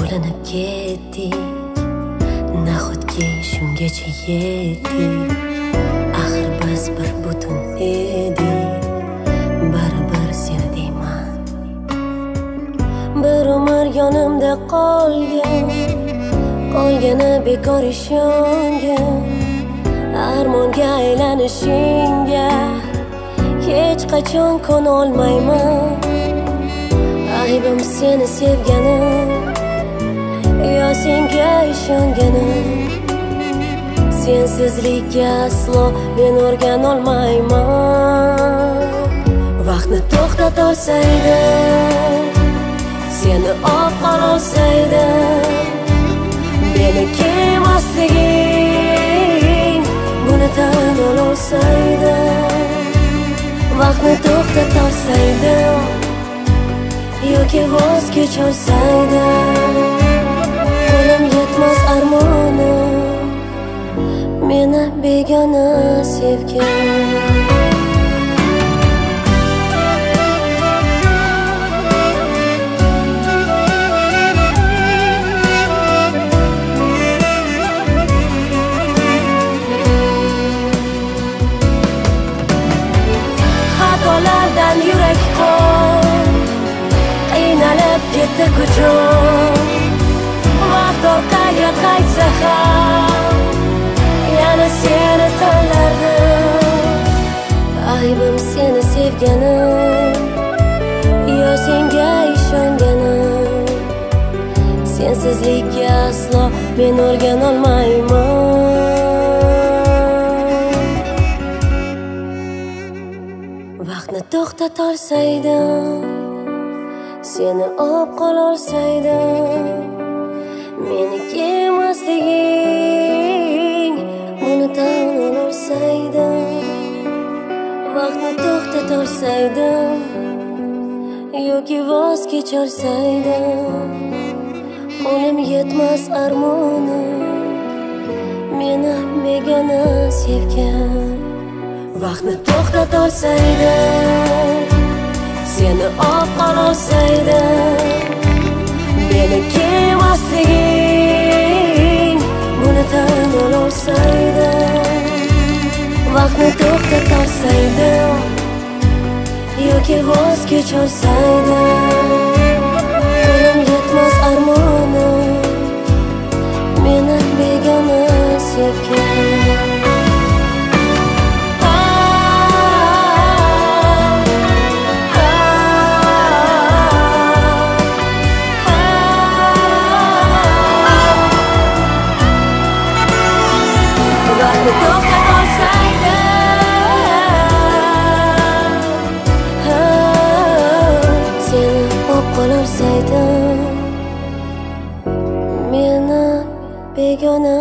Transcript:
bo'linib ketdik, nahotki shungacha yetdik. Axir biz bir butun edik, baribir seni deyman. Bir umr yonimda qolgani bekor ishongan. Armonga aylanishingga hech qachon kona olmayman. Aybim seni sevganim, yo senga ishonganim. Sensizlikka aslo men o'rgan olmayman. Vaqtni to'xtata olsaydim, seni olib qolsaydim, meni kelmasliging buni tan olsaydim. Vaqtni to'xtata olsaydim yoki voz kecholsaydim, qo'lim yetmas armonim meni begona sevgan. Xatolardan yurak qon, qiynalib ketdi kuchim. Vaqt orqaga qaytsa ham yana seni tanlardim. Aybim seni sevganim, yo senga ishonganim. Sensizlikka aslo men o'rgan olmayman. Vaqtni to'xtata olsaydim, seni olib qolsaydim, meni kelmasliging buni tan olsaydim. Vaqtni to'xtata olsaydim yoki voz kecholsaydim, qo'lim yetmas armonim meni begona sevgan. Vaqtni to'xtata olsaydim, seni olib qolsaydim, meni kelmasliging buni tan olsaydim. Vaqtni to'xtata olsaydim yoki voz kecholsaydim, qo'lim yetmas armonim meni begona sevgan. Vaqtni to'xtata olsaydim, seni olib qolsaydim, meni begona